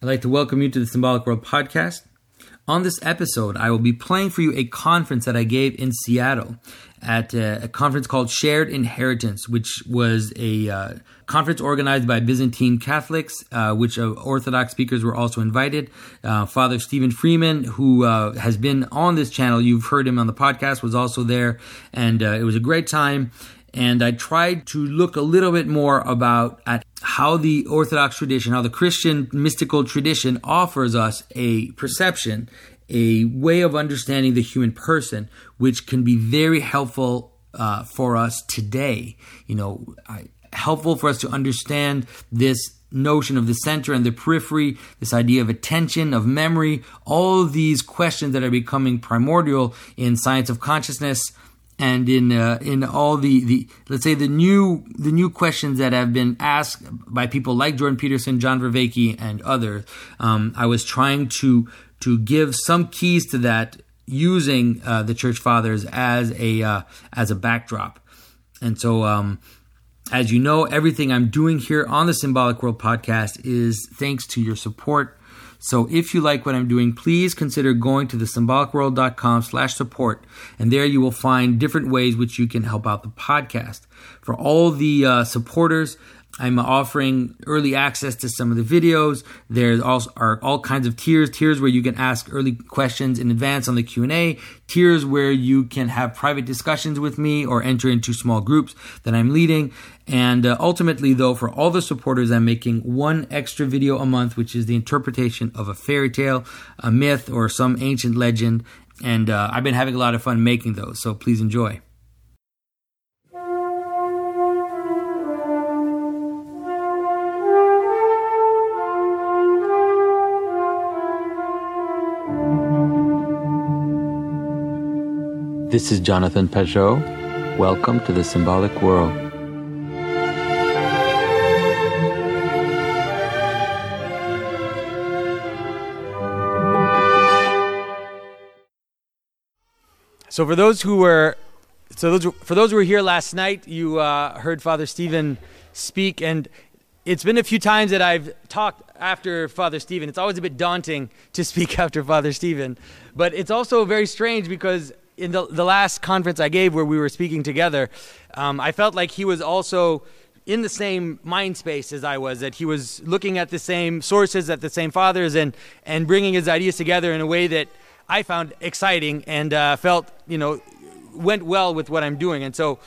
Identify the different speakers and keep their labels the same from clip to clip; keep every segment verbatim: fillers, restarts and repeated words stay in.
Speaker 1: I'd like to welcome you to the Symbolic World podcast. On this episode, I will be playing for you a conference that I gave in Seattle at a, a conference called Shared Inheritance, which was a uh, conference organized by Byzantine Catholics, uh, which uh, Orthodox speakers were also invited. Uh, Father Stephen Freeman, who uh, has been on this channel, you've heard him on the podcast, was also there, and uh, it was a great time. And I tried to look a little bit more about at how the Orthodox tradition, how the Christian mystical tradition offers us a perception, a way of understanding the human person, which can be very helpful uh, for us today. You know, I, helpful for us to understand this notion of the center and the periphery, this idea of attention, of memory, all of these questions that are becoming primordial in science of consciousness. And in uh, in all the, the let's say the new the new questions that have been asked by people like Jordan Peterson, John Vervaeke, and others, um, I was trying to to give some keys to that using uh, the Church Fathers as a uh, as a backdrop. And so, um, as you know, everything I'm doing here on the Symbolic World podcast is thanks to your support. So if you like what I'm doing, please consider going to the symbolic world dot com slash support, and there you will find different ways which you can help out the podcast. For all the uh, supporters, I'm offering early access to some of the videos. There's also are all kinds of tiers, tiers where you can ask early questions in advance on the Q and A, tiers where you can have private discussions with me or enter into small groups that I'm leading. And uh, ultimately, though, for all the supporters, I'm making one extra video a month, which is the interpretation of a fairy tale, a myth, or some ancient legend. And uh, I've been having a lot of fun making those, so please enjoy. This is Jonathan Pageau. Welcome to the Symbolic World. So for those who were, so those for those who were here last night, you uh, heard Father Stephen speak, and it's been a few times that I've talked after Father Stephen. It's always a bit daunting to speak after Father Stephen, but it's also very strange because in the, the last conference I gave where we were speaking together, um, I felt like he was also in the same mind space as I was, that he was looking at the same sources, at the same fathers, and, and bringing his ideas together in a way that I found exciting and uh, felt, you know, went well with what I'm doing. And so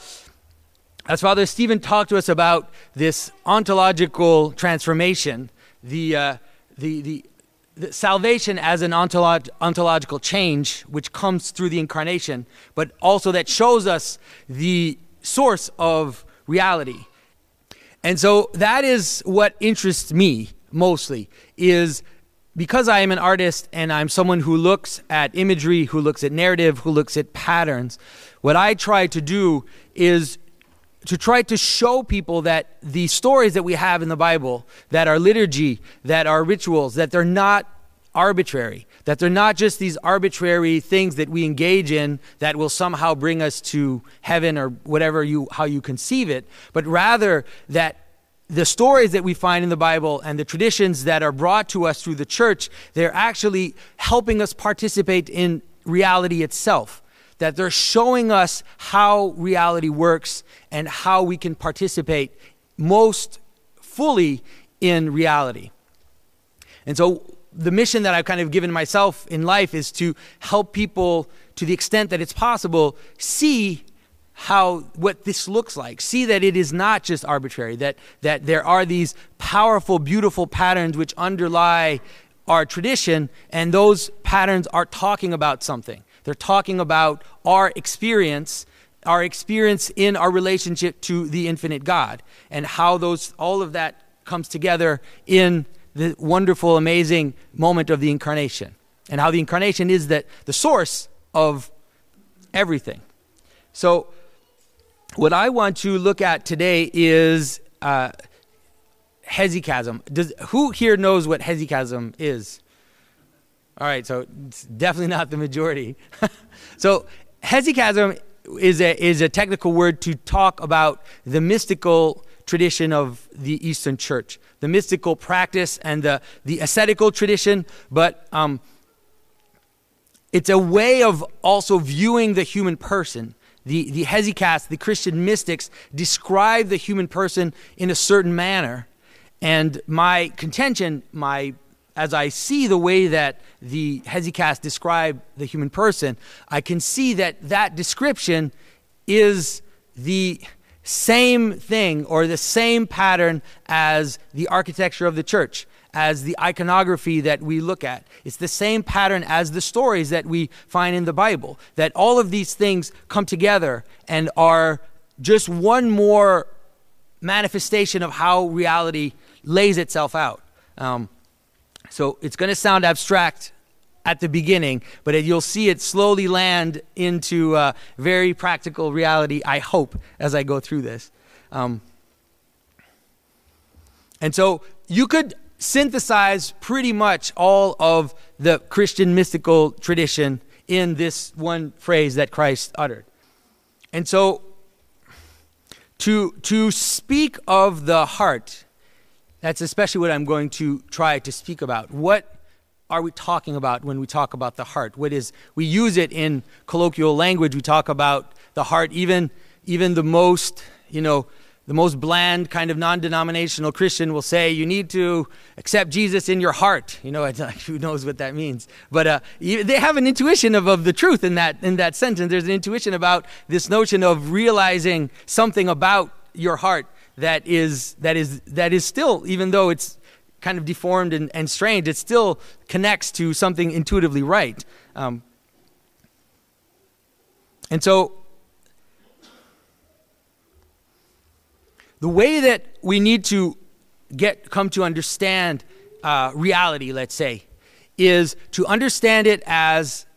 Speaker 1: as Father Stephen talked to us about this ontological transformation, the uh, the the The salvation as an ontolog- ontological change, which comes through the incarnation, but also that shows us the source of reality. And so that is what interests me mostly, is because I am an artist and I'm someone who looks at imagery, who looks at narrative, who looks at patterns, what I try to do is to try to show people that the stories that we have in the Bible, that are liturgy, that are rituals, that they're not arbitrary, that they're not just these arbitrary things that we engage in that will somehow bring us to heaven or whatever you, how you conceive it, but rather that the stories that we find in the Bible and the traditions that are brought to us through the church, they're actually helping us participate in reality itself. That they're showing us how reality works and how we can participate most fully in reality. And so the mission that I've kind of given myself in life is to help people, to the extent that it's possible, see how what this looks like. See that it is not just arbitrary, that, that there are these powerful, beautiful patterns which underlie our tradition, and those patterns are talking about something. They're talking about our experience, our experience in our relationship to the infinite God, and how those all of that comes together in the wonderful, amazing moment of the incarnation, and how the incarnation is that the source of everything. So what I want to look at today is uh, hesychasm. Does, who here knows what hesychasm is? All right, so it's definitely not the majority. So hesychasm is a is a technical word to talk about the mystical tradition of the Eastern Church, the mystical practice and the, the ascetical tradition, but um, it's a way of also viewing the human person. The, the hesychasts, the Christian mystics, describe the human person in a certain manner. And my contention, my as I see the way that the hesychasts describe the human person, I can see that that description is the same thing or the same pattern as the architecture of the church, as the iconography that we look at. It's the same pattern as the stories that we find in the Bible, that all of these things come together and are just one more manifestation of how reality lays itself out. Um, so it's going to sound abstract at the beginning, but it, you'll see it slowly land into uh, very practical reality, I hope, as I go through this. Um, and so you could synthesize pretty much all of the Christian mystical tradition in this one phrase that Christ uttered. And so to, to speak of the heart, that's especially what I'm going to try to speak about. What are we talking about when we talk about the heart? What is, we use it in colloquial language. We talk about the heart, even, even the most, you know, the most bland kind of non-denominational Christian will say, you need to accept Jesus in your heart. You know, it's like, who knows what that means? But uh, they have an intuition of, of the truth in that, in that sentence. There's an intuition about this notion of realizing something about your heart that is, that is, that is still, even though it's kind of deformed and, and strange, it still connects to something intuitively right. Um, and so the way that we need to get come to understand uh, reality, let's say, is to understand it as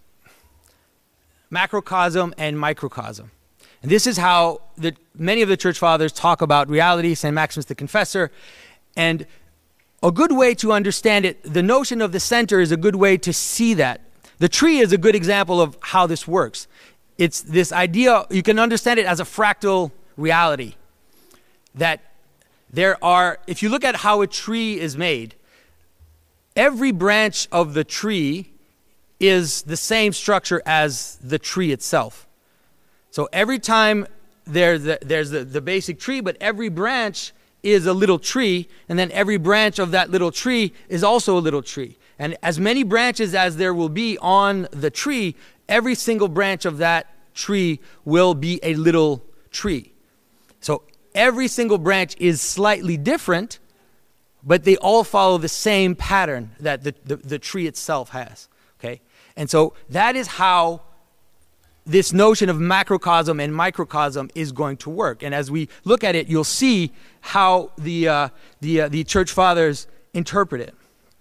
Speaker 1: macrocosm and microcosm. And this is how the, many of the church fathers talk about reality, Saint Maximus the Confessor. And a good way to understand it, the notion of the center is a good way to see that. The tree is a good example of how this works. It's this idea, you can understand it as a fractal reality. That there are, if you look at how a tree is made, every branch of the tree is the same structure as the tree itself. So every time there's the, there's the, the basic tree, but every branch is a little tree, and then every branch of that little tree is also a little tree. And as many branches as there will be on the tree, every single branch of that tree will be a little tree. So every single branch is slightly different, but they all follow the same pattern that the, the, the tree itself has. Okay? And so that is how this notion of macrocosm and microcosm is going to work. And as we look at it, you'll see how the uh, the uh, the church fathers interpret it.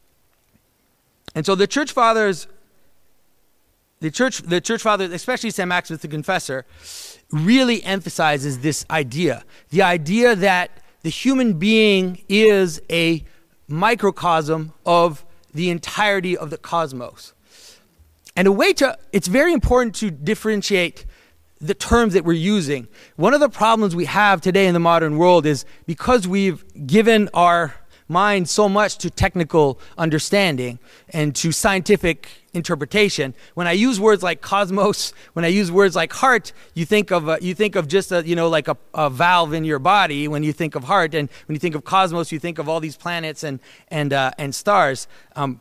Speaker 1: And so the church fathers, the church the church fathers, especially Saint Maximus the Confessor, really emphasizes this idea, the idea that the human being is a microcosm of the entirety of the cosmos. And a way to, it's very important to differentiate the terms that we're using. One of the problems we have today in the modern world is because we've given our mind so much to technical understanding and to scientific interpretation. When I use words like cosmos, when I use words like heart, you think of uh, you think of just a, you know, like a, a valve in your body when you think of heart, and when you think of cosmos, you think of all these planets and and uh, and stars. Um,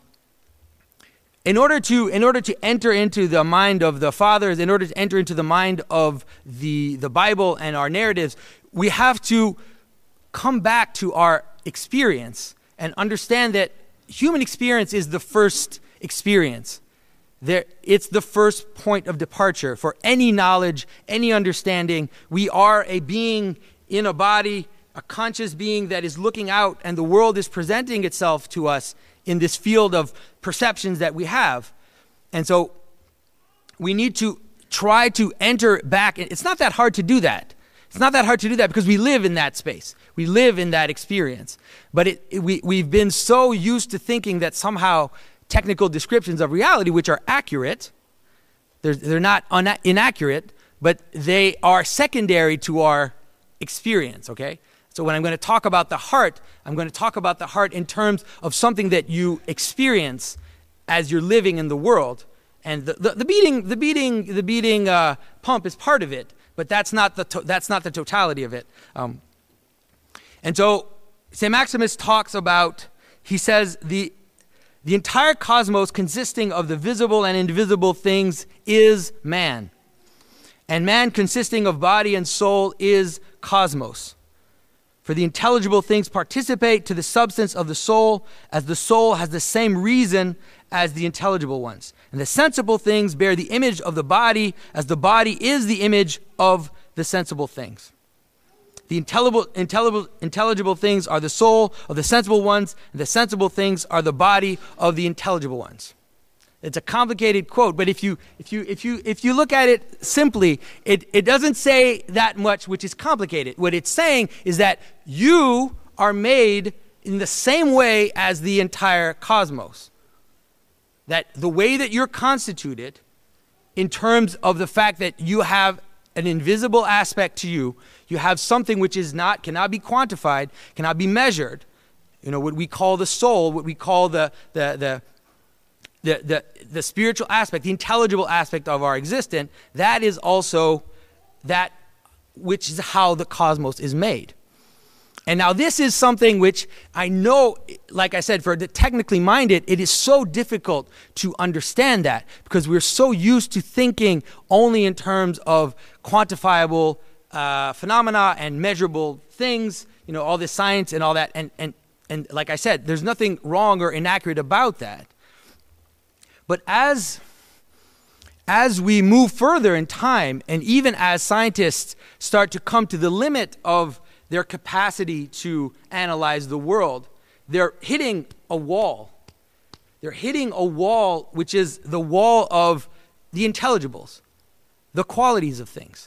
Speaker 1: In order to in order to enter into the mind of the fathers, in order to enter into the mind of the the Bible and our narratives, we have to come back to our experience and understand that human experience is the first experience. There, it's the first point of departure for any knowledge, any understanding. We are a being in a body, a conscious being that is looking out, and the world is presenting itself to us in this field of perceptions that we have. And so we need to try to enter back. It's not that hard to do that. It's not that hard to do that because we live in that space. We live in that experience. But it, it, we, we've been so used to thinking that somehow technical descriptions of reality, which are accurate, they're, they're not una- inaccurate, but they are secondary to our experience, okay? So when I'm going to talk about the heart, I'm going to talk about the heart in terms of something that you experience as you're living in the world. And the, the, the beating, the beating, the beating uh, pump is part of it, but that's not the to- that's not the totality of it. Um, and so Saint Maximus talks about. He says the the entire cosmos, consisting of the visible and invisible things, is man, and man, consisting of body and soul, is cosmos. For the intelligible things participate to the substance of the soul, as the soul has the same reason as the intelligible ones. And the sensible things bear the image of the body, as the body is the image of the sensible things. The intelligible, intelligible, intelligible things are the soul of the sensible ones, and the sensible things are the body of the intelligible ones. It's a complicated quote, but if you if you if you if you look at it simply, it, it doesn't say that much, which is complicated. What it's saying is that you are made in the same way as the entire cosmos. That the way that you're constituted, in terms of the fact that you have an invisible aspect to you, you have something which is not cannot be quantified, cannot be measured. You know, what we call the soul, what we call the the the The, the the spiritual aspect, the intelligible aspect of our existence, that is also that which is how the cosmos is made. And now this is something which I know, like I said, for the technically minded, it is so difficult to understand that because we're so used to thinking only in terms of quantifiable uh, phenomena and measurable things, you know, all this science and all that. And, and, and like I said, there's nothing wrong or inaccurate about that. But as, as we move further in time, and even as scientists start to come to the limit of their capacity to analyze the world, they're hitting a wall. They're hitting a wall, which is the wall of the intelligibles, the qualities of things.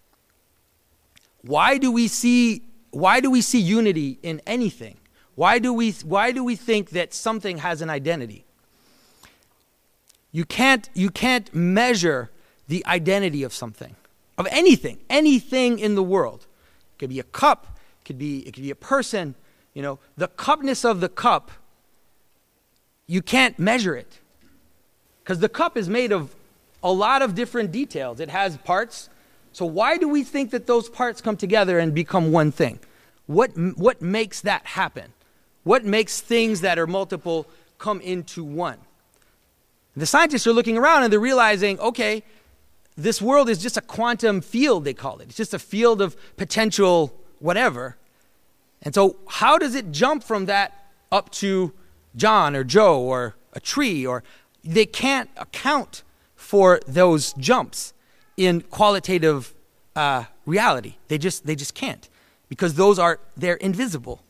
Speaker 1: Why do we see, why do we see unity in anything? Why do we, why do we think that something has an identity? You can't, you can't measure the identity of something, of anything, anything in the world. It could be a cup, it could be, it could be a person. You know, the cupness of the cup, you can't measure it. Because the cup is made of a lot of different details. It has parts. So why do we think that those parts come together and become one thing? What, what makes that happen? What makes things that are multiple come into one? The scientists are looking around and they're realizing, okay, this world is just a quantum field, they call it. It's just a field of potential whatever. And so how does it jump from that up to John or Joe or a tree? Or they can't account for those jumps in qualitative uh, reality. They just they just can't, because those are, they're invisible.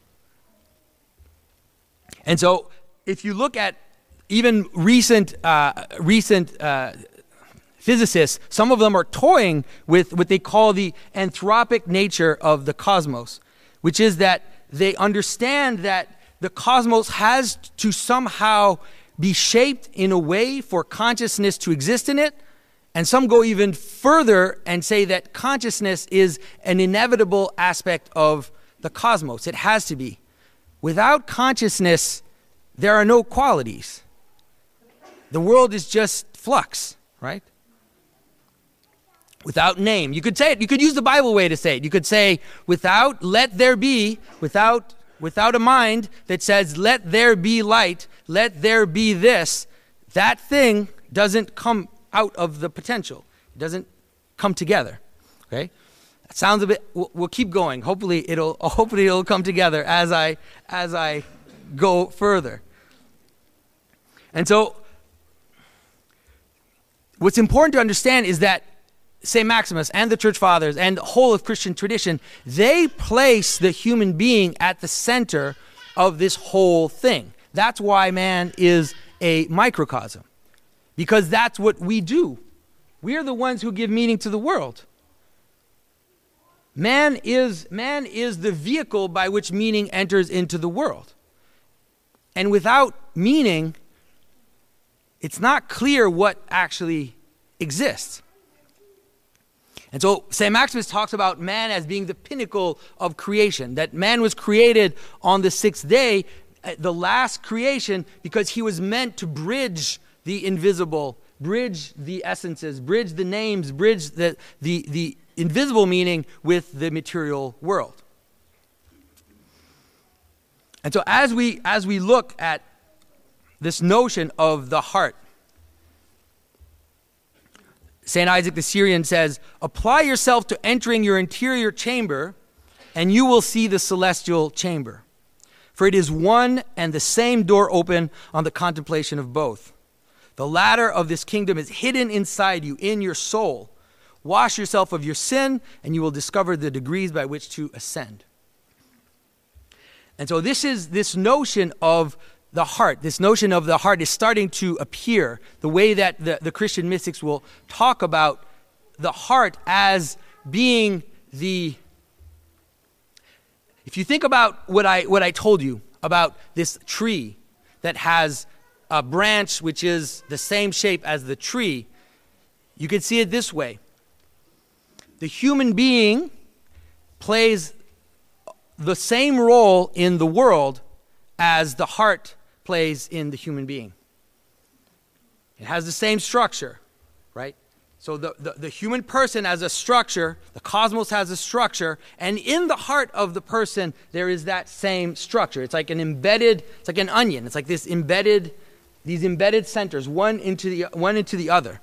Speaker 1: And so if you look at even recent uh, recent uh, physicists, some of them are toying with what they call the anthropic nature of the cosmos, which is that they understand that the cosmos has to somehow be shaped in a way for consciousness to exist in it. And some go even further and say that consciousness is an inevitable aspect of the cosmos. It has to be. Without consciousness, there are no qualities. The world is just flux, right? Without name. You could say it, you could use the Bible way to say it. You could say, without let there be, without without a mind that says, let there be light, let there be this, that thing doesn't come out of the potential. It doesn't come together, okay? That sounds a bit, we'll, we'll keep going. Hopefully it'll, hopefully it'll come together as I, as I go further. And so, what's important to understand is that Saint Maximus and the Church Fathers and the whole of Christian tradition, they place the human being at the center of this whole thing. That's why man is a microcosm, because that's what we do. We are the ones who give meaning to the world. Man is, man is the vehicle by which meaning enters into the world. And without meaning, it's not clear what actually exists. And so Saint Maximus talks about man as being the pinnacle of creation, that man was created on the sixth day, the last creation, because he was meant to bridge the invisible, bridge the essences, bridge the names, bridge the, the, the invisible meaning with the material world. And so as we as we look at this notion of the heart, Saint Isaac the Syrian says, apply yourself to entering your interior chamber, and you will see the celestial chamber. For it is one and the same door open on the contemplation of both. The ladder of this kingdom is hidden inside you, in your soul. Wash yourself of your sin, and you will discover the degrees by which to ascend. And so this is this notion of the heart. This notion of the heart is starting to appear, the way that the, the Christian mystics will talk about the heart as being the... If you think about what I what I told you about this tree that has a branch which is the same shape as the tree, you can see it this way. The human being plays the same role in the world as the heart plays in the human being. It has the same structure, right? So the, the, the human person has a structure, the cosmos has a structure, and in the heart of the person, there is that same structure. It's like an embedded, it's like an onion. It's like this embedded, these embedded centers, one into the, one into the other.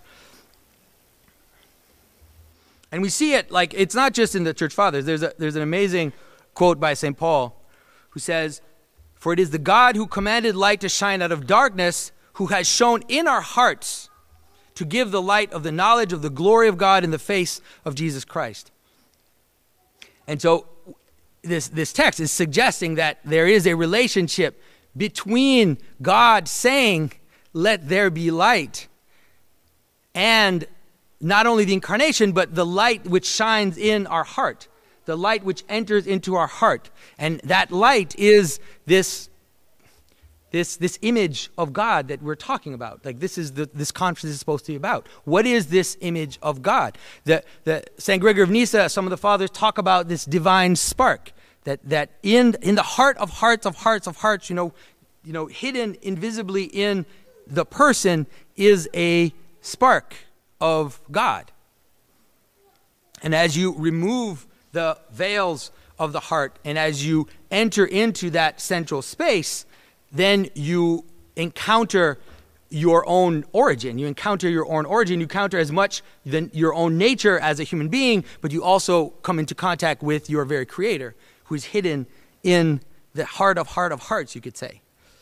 Speaker 1: And we see it, like, it's not just in the Church Fathers. There's a, there's an amazing quote by Saint Paul who says, "For it is the God who commanded light to shine out of darkness, who has shown in our hearts to give the light of the knowledge of the glory of God in the face of Jesus Christ." And so this, this text is suggesting that there is a relationship between God saying, "Let there be light," and not only the incarnation, but the light which shines in our heart, the light which enters into our heart. And that light is this This this image of God that we're talking about. Like this is the this conference is supposed to be about. What is this image of God? The the Saint Gregory of Nyssa, some of the fathers talk about this divine spark. That that in in the heart of hearts of hearts of hearts, you know, you know, hidden invisibly in the person is a spark of God. And as you remove the veils of the heart, and as you enter into that central space, then you encounter your own origin. You encounter your own origin. You encounter as much than your own nature as a human being, but you also come into contact with your very creator, who is hidden in the heart of heart of hearts, you could say.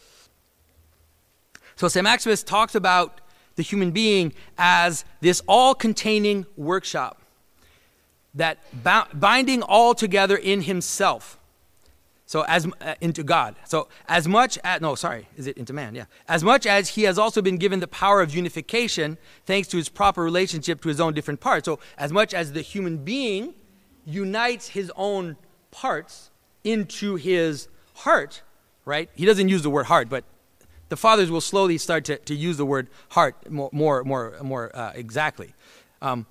Speaker 1: So Saint Maximus talks about the human being as this all-containing workshop, that binding all together in himself. So as uh, into God. So as much as, no, sorry, is it into man? Yeah. As much as he has also been given the power of unification, thanks to his proper relationship to his own different parts. So as much as the human being unites his own parts into his heart, right? He doesn't use the word heart, but the fathers will slowly start to, to use the word heart more, more, more, more uh, exactly. Um,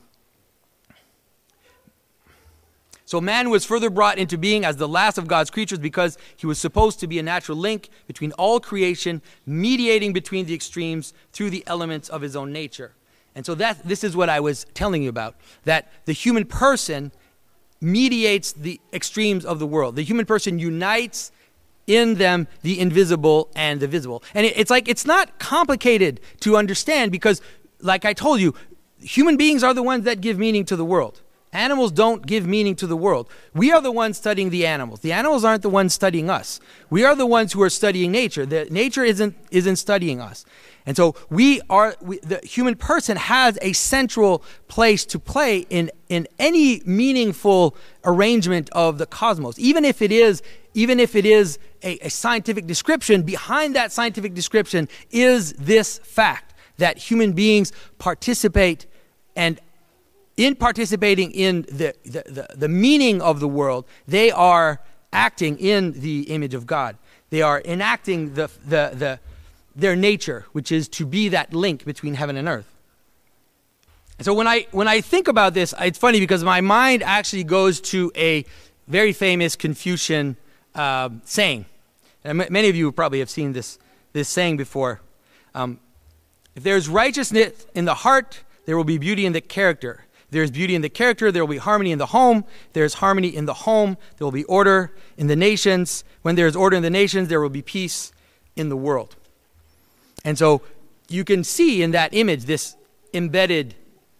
Speaker 1: So man was further brought into being as the last of God's creatures because he was supposed to be a natural link between all creation, mediating between the extremes through the elements of his own nature. And so that this is what I was telling you about, that the human person mediates the extremes of the world. The human person unites in them the invisible and the visible. And it, it's like, it's not complicated to understand because, like I told you, human beings are the ones that give meaning to the world. Animals don't give meaning to the world. We are the ones studying the animals. The animals aren't the ones studying us. We are the ones who are studying nature. The nature isn't isn't studying us. And so we are. We, the human person has a central place to play in in any meaningful arrangement of the cosmos. Even if it is, even if it is a, a scientific description, behind that scientific description is this fact that human beings participate and. In participating in the, the, the, the meaning of the world, they are acting in the image of God. They are enacting the, the, the, their nature, which is to be that link between heaven and earth. So when I when I think about this, it's funny because my mind actually goes to a very famous Confucian uh, saying. And m- many of you probably have seen this this saying before. Um, if there's righteousness in the heart, there will be beauty in the character. If there's beauty in the character, there will be harmony in the home. If there's harmony in the home, there will be order in the nations. When there's order in the nations, there will be peace in the world. And so you can see in that image this embedded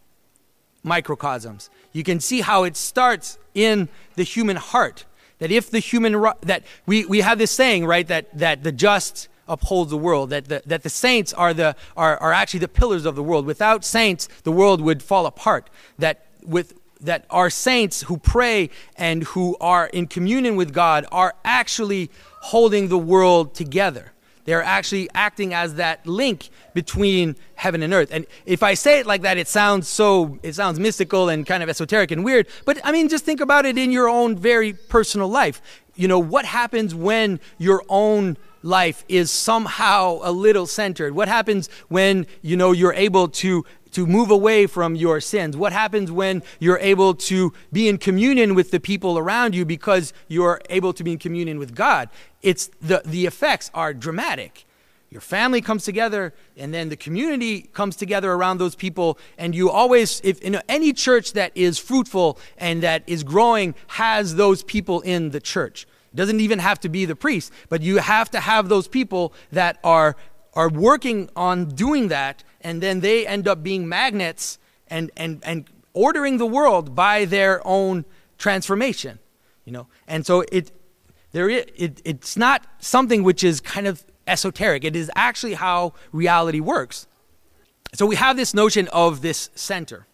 Speaker 1: microcosms. You can see how it starts in the human heart. That if the human, that we, we have this saying, right, that, that the just upholds the world, that the, that the saints are the are, are actually the pillars of the world. Without saints, the world would fall apart. That with that our saints who pray and who are in communion with God are actually holding the world together. They're actually acting as that link between heaven and earth. And if I say it like that, it sounds so, it sounds mystical and kind of esoteric and weird. But I mean, just think about it in your own very personal life. You know, what happens when your own life is somehow a little centered? What happens when, you know, you're able to to move away from your sins? What happens when you're able to be in communion with the people around you because you're able to be in communion with God? It's the, the effects are dramatic. Your family comes together, and then the community comes together around those people, and you always, if in any church that is fruitful and that is growing, has those people in the church. It doesn't even have to be the priest, but you have to have those people that are are working on doing that, and then they end up being magnets and and and ordering the world by their own transformation, you know. And so it there is, it it's not something which is kind of esoteric. It is actually how reality works. So we have this notion of this center,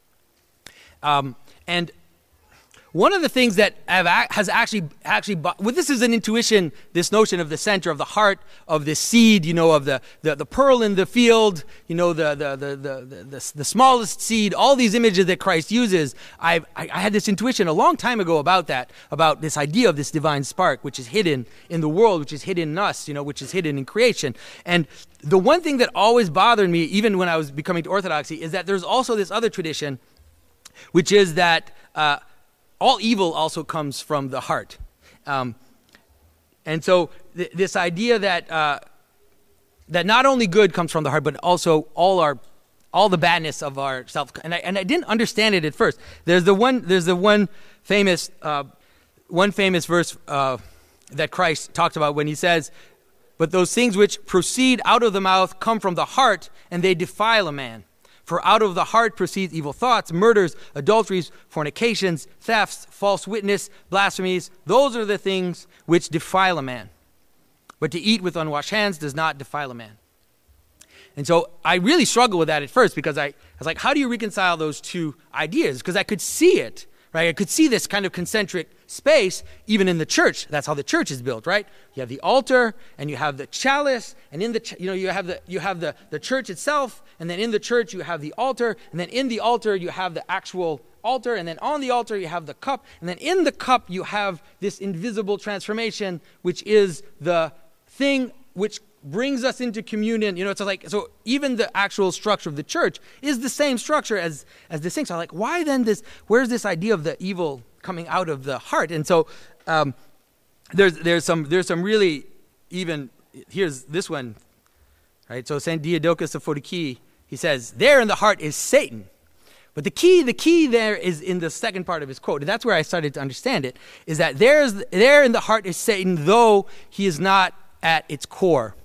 Speaker 1: um, and one of the things that have, has actually, actually, well, this is an intuition, this notion of the center, of the heart, of the seed, you know, of the, the, the pearl in the field, you know, the, the, the, the, the, the smallest seed, all these images that Christ uses. I've, I, I had this intuition a long time ago about that, about this idea of this divine spark, which is hidden in the world, which is hidden in us, you know, which is hidden in creation. And the one thing that always bothered me, even when I was becoming to Orthodoxy, is that there's also this other tradition, which is that, uh, all evil also comes from the heart. Um, and so th- this idea that uh, that not only good comes from the heart, but also all our all the badness of our self. And I and I didn't understand it at first. There's the one there's the one famous uh, one famous verse uh, that Christ talked about when he says, "But those things which proceed out of the mouth come from the heart, and they defile a man. For out of the heart proceeds evil thoughts, murders, adulteries, fornications, thefts, false witness, blasphemies. Those are the things which defile a man. But to eat with unwashed hands does not defile a man." And so I really struggled with that at first because I, I was like, how do you reconcile those two ideas? Because I could see it, right? I could see this kind of concentric space even in the church. That's how the church is built, right? You have the altar and you have the chalice, and in the ch- you know you have the you have the, the church itself, and then in the church you have the altar, and then in the altar you have the actual altar, and then on the altar you have the cup, and then in the cup you have this invisible transformation, which is the thing which brings us into communion. You know, it's like, so even the actual structure of the church is the same structure as as this thing. So I'm like, why then this, where's this idea of the evil coming out of the heart? And so um, there's there's some there's some really even, here's this one, right? So Saint Diadochus of Photiki, he says, there in the heart is Satan. But the key, the key there is in the second part of his quote, and that's where I started to understand it, is that there's there in the heart is Satan, though he is not at its core.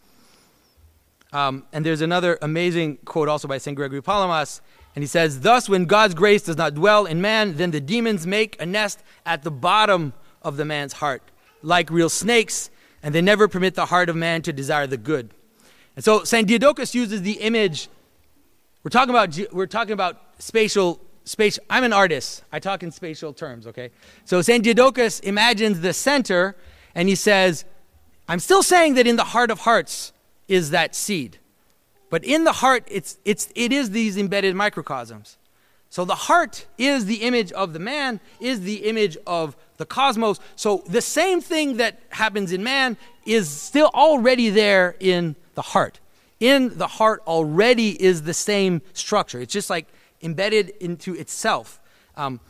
Speaker 1: Um, and there's another amazing quote also by Saint Gregory Palamas, and he says, thus when God's grace does not dwell in man, then the demons make a nest at the bottom of the man's heart, like real snakes, and they never permit the heart of man to desire the good. And so Saint Diadochus uses the image. We're talking about we're talking about spatial space. I'm an artist. I talk in spatial terms, okay? So Saint Diadochus imagines the center, and he says, I'm still saying that in the heart of hearts is that seed. But in the heart, it's it's it is these embedded microcosms. So the heart is the image of the man, is the image of the cosmos. So the same thing that happens in man is still already there in the heart. In the heart already is the same structure. It's just like embedded into itself. Um,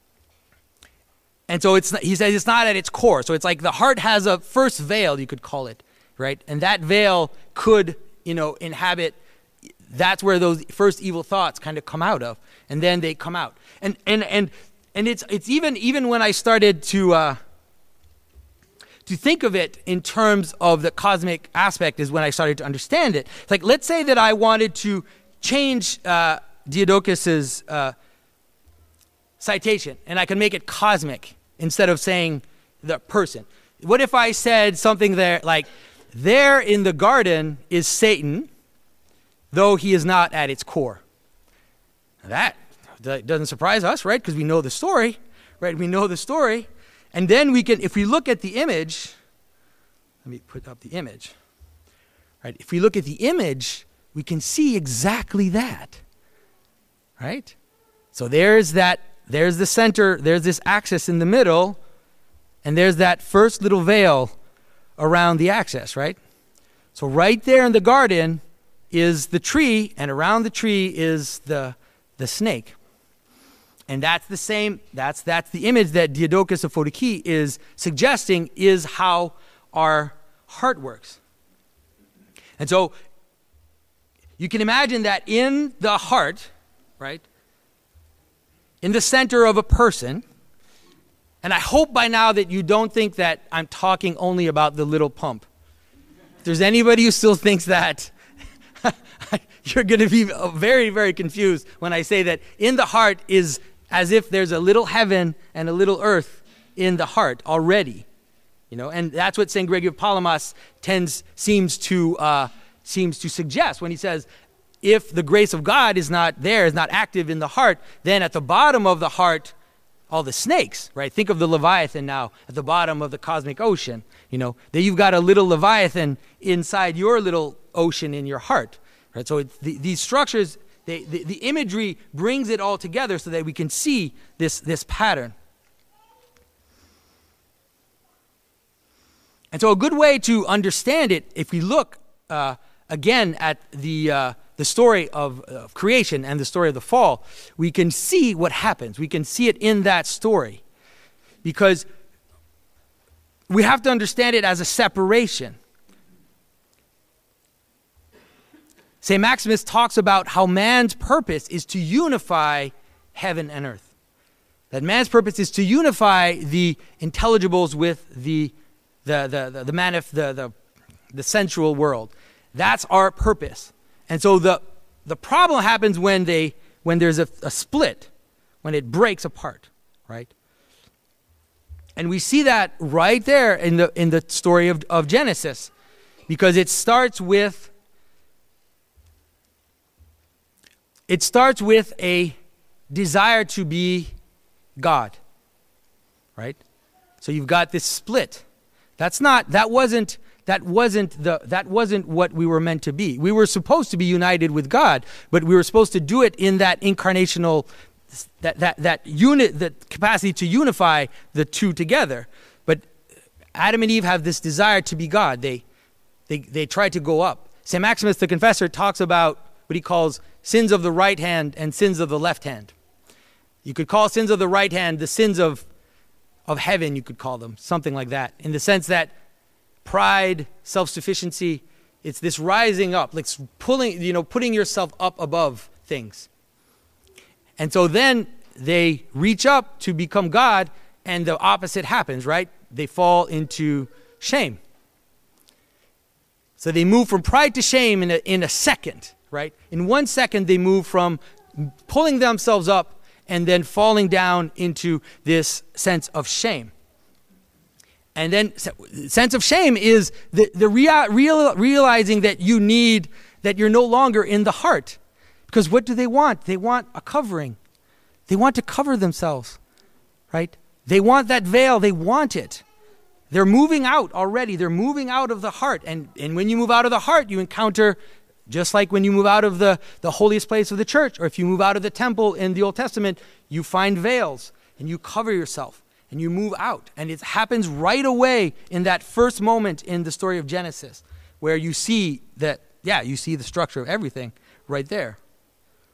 Speaker 1: and so it's he says it's not at its core. So it's like the heart has a first veil, you could call it, right? And that veil could, you know, inhabit. That's where those first evil thoughts kind of come out of, and then they come out. And and and and it's it's even even when I started to uh, to think of it in terms of the cosmic aspect is when I started to understand it. It's like, let's say that I wanted to change uh, Diadochus's uh, citation, and I could make it cosmic instead of saying the person. What if I said something there like, there in the garden is Satan, though he is not at its core. That, that doesn't surprise us, right? Because we know the story, right? We know the story. And then we can, if we look at the image, let me put up the image, right? If we look at the image, we can see exactly that, right? So there's that, there's the center, there's this axis in the middle, and there's that first little veil around the axis, right? So right there in the garden is the tree, and around the tree is the the snake. And that's the same, that's that's the image that Diadochus of Photici is suggesting is how our heart works. And so you can imagine that in the heart, right, in the center of a person, and I hope by now that you don't think that I'm talking only about the little pump. If there's anybody who still thinks that, you're going to be very, very confused when I say that in the heart is as if there's a little heaven and a little earth in the heart already, you know, and that's what Saint Gregory of Palamas tends seems to uh, seems to suggest when he says, if the grace of God is not there, is not active in the heart, then at the bottom of the heart, all the snakes, right? Think of the Leviathan now at the bottom of the cosmic ocean, you know, that you've got a little Leviathan inside your little ocean in your heart, right? So it's the, these structures, they, the, the imagery brings it all together so that we can see this, this pattern. And so a good way to understand it, if we look uh, again at the uh, the story of, of creation and the story of the fall, we can see what happens. We can see it in that story. Because we have to understand it as a separation. Saint Maximus talks about how man's purpose is to unify heaven and earth. That man's purpose is to unify the intelligibles with the the the the, the, manif- the, the, the sensual world. That's our purpose. And so the the problem happens when they when there's a, a split, when it breaks apart, right? And we see that right there in the in the story of, of Genesis, because it starts with it starts with a desire to be God, right? So you've got this split. That's not that wasn't That wasn't the that wasn't what we were meant to be. We were supposed to be united with God, but we were supposed to do it in that incarnational, that that that unit, that capacity to unify the two together. But Adam and Eve have this desire to be God. They they they try to go up. Saint Maximus the Confessor talks about what he calls sins of the right hand and sins of the left hand. You could call sins of the right hand the sins of of heaven. You could call them something like that, in the sense that pride, self-sufficiency, it's this rising up, like pulling, you know, putting yourself up above things. And so then they reach up to become God, and the opposite happens, right? They fall into shame. So they move from pride to shame in a, in a second, right? In one second, they move from pulling themselves up and then falling down into this sense of shame. And then sense of shame is the, the rea- real, realizing that you need, that you're no longer in the heart. Because what do they want? They want a covering. They want to cover themselves, right? They want that veil. They want it. They're moving out already. They're moving out of the heart. And, and when you move out of the heart, you encounter, just like when you move out of the, the holiest place of the church, or if you move out of the temple in the Old Testament, you find veils and you cover yourself. And you move out. And it happens right away in that first moment in the story of Genesis, where you see that, yeah, you see the structure of everything right there.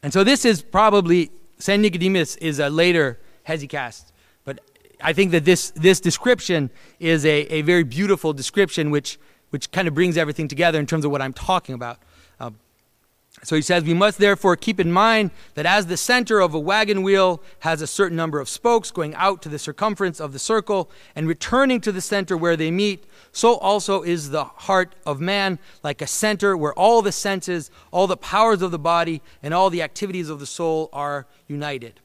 Speaker 1: And so this is probably, Saint Nicodemus is a later hesychast, but I think that this this description is a, a very beautiful description which which kind of brings everything together in terms of what I'm talking about. Um, so he says, we must therefore keep in mind that as the center of a wagon wheel has a certain number of spokes going out to the circumference of the circle and returning to the center where they meet, so also is the heart of man like a center where all the senses, all the powers of the body, and all the activities of the soul are united.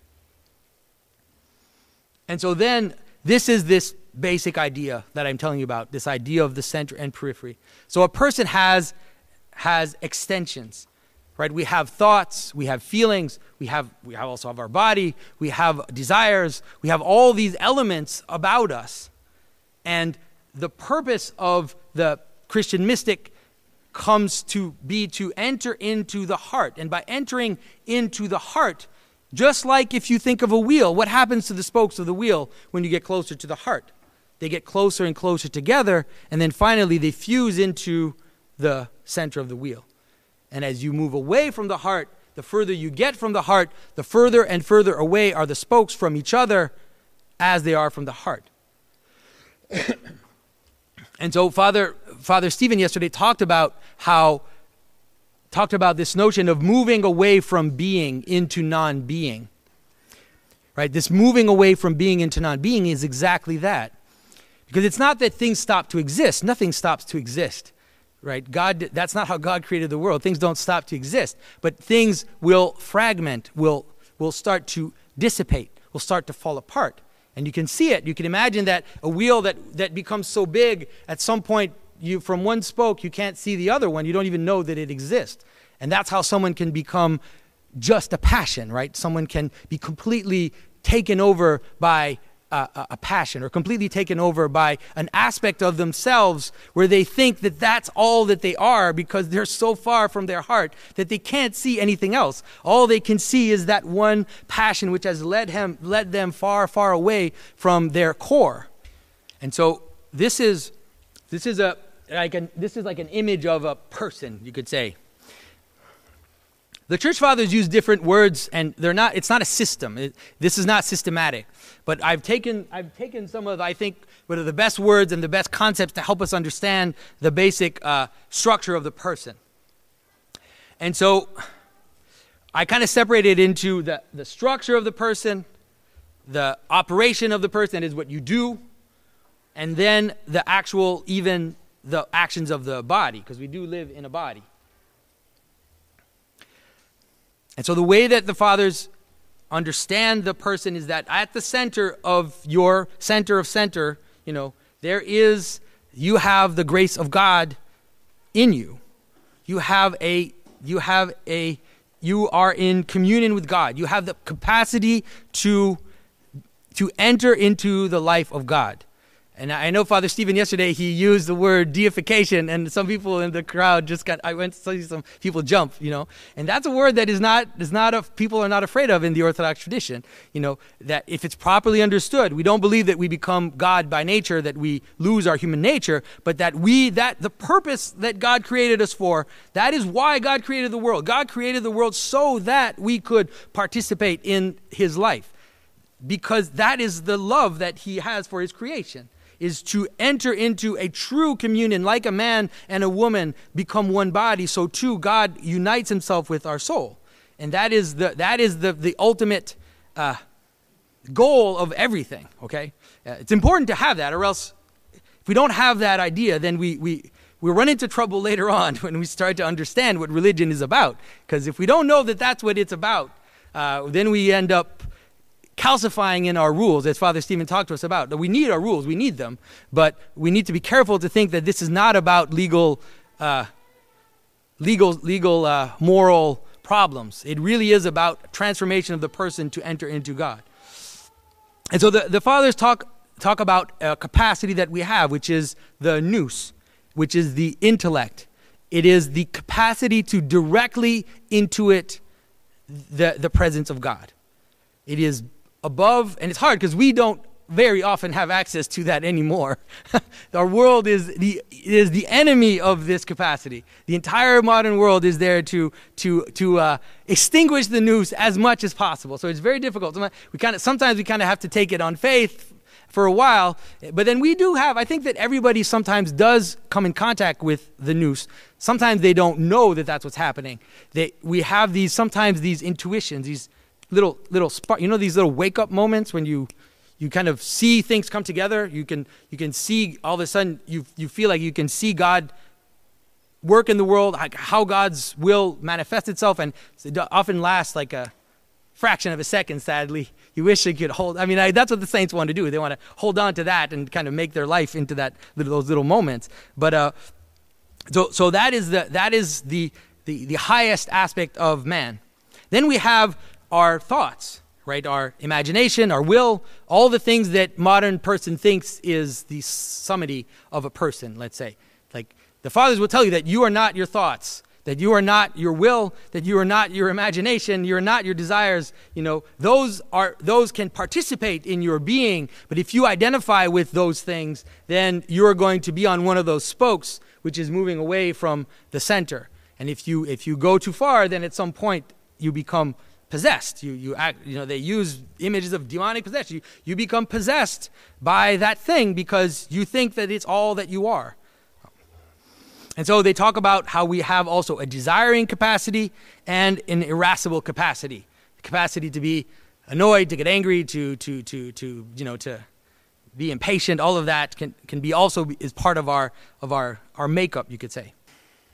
Speaker 1: And so then, this is this basic idea that I'm telling you about, this idea of the center and periphery. So a person has, has extensions, right? We have thoughts, we have feelings, we have, we have also have our body, we have desires, we have all these elements about us. And the purpose of the Christian mystic comes to be to enter into the heart. And by entering into the heart, just like if you think of a wheel, what happens to the spokes of the wheel when you get closer to the heart? They get closer and closer together, and then finally they fuse into the center of the wheel. And as you move away from the heart, the further you get from the heart, the further and further away are the spokes from each other as they are from the heart. And so Father Father Stephen yesterday talked about how talked about this notion of moving away from being into non-being. Right? This moving away from being into non-being is exactly that. Because it's not that things stop to exist. Nothing stops to exist. Right? God, that's not how God created the world. Things don't stop to exist. But things will fragment, will will start to dissipate, will start to fall apart. And you can see it. You can imagine that a wheel that, that becomes so big, at some point, you from one spoke, you can't see the other one. You don't even know that it exists. And that's how someone can become just a passion, right? Someone can be completely taken over by a, a passion, or completely taken over by an aspect of themselves where they think that that's all that they are, because they're so far from their heart that they can't see anything else. All they can see is that one passion which has led him, led them far, far away from their core. And so this is this is a like an this is like an image of a person, you could say. The church fathers use different words, and they're not. It's not a system. It, this is not systematic. But I've taken I've taken some of I think what are the best words and the best concepts to help us understand the basic uh, structure of the person. And so I kind of separated into the the structure of the person, the operation of the person is what you do, and then the actual even the actions of the body, because we do live in a body. And so the way that the fathers understand the person is that at the center of your center of center, you know, there is, you have the grace of God in you. You have a, you have a, you are in communion with God. You have the capacity to, to enter into the life of God. And I know Father Stephen yesterday, he used the word deification, and some people in the crowd just got, I went to see some people jump, you know. And that's a word that is not, is not a, people are not afraid of in the Orthodox tradition, you know, that if it's properly understood, we don't believe that we become God by nature, that we lose our human nature, but that we, that the purpose that God created us for, that is why God created the world. God created the world so that we could participate in his life, because that is the love that he has for his creation, is to enter into a true communion, like a man and a woman become one body, so too God unites himself with our soul. And that is the that is the, the ultimate uh, goal of everything, okay? Uh, it's important to have that, or else if we don't have that idea, then we, we, we run into trouble later on when we start to understand what religion is about. Because if we don't know that that's what it's about, uh, then we end up calcifying in our rules, as Father Stephen talked to us about. We need our rules, we need them, but we need to be careful to think that this is not about legal, uh, legal, legal, uh, moral problems. It really is about transformation of the person to enter into God. And so the, the fathers talk talk about a capacity that we have, which is the nous, which is the intellect. It is the capacity to directly intuit the, the presence of God. It is above, and it's hard because we don't very often have access to that anymore. Our world is the is the enemy of this capacity. The entire modern world is there to to to uh, extinguish the noose as much as possible. So it's very difficult. We kind of sometimes we kind of have to take it on faith for a while, but then we do have. I think that everybody sometimes does come in contact with the noose. Sometimes they don't know that that's what's happening. They we have these sometimes these intuitions, these little little spark. You know, these little wake up moments when you. You kind of see things come together. You can you can see all of a sudden you you feel like you can see God work in the world, how God's will manifest itself, and it often lasts like a fraction of a second. Sadly, you wish it could hold. I mean, I, that's what the saints want to do. They want to hold on to that and kind of make their life into that those little moments. But uh, so so that is the that is the the the highest aspect of man. Then we have our thoughts. Right, our imagination, our will, all the things that modern person thinks is the summity of a person, let's say. Like the fathers will tell you that you are not your thoughts, that you are not your will, that you are not your imagination, you are not your desires. You know, those are those can participate in your being, but if you identify with those things, then you're going to be on one of those spokes, which is moving away from the center. And if you if you go too far, then at some point you become possessed. You you act, you know, they use images of demonic possession. You, you become possessed by that thing because you think that it's all that you are. And so they talk about how we have also a desiring capacity and an irascible capacity. Capacity to be annoyed, to get angry, to to to to you know to be impatient. All of that can can be also is part of our of our our makeup, you could say.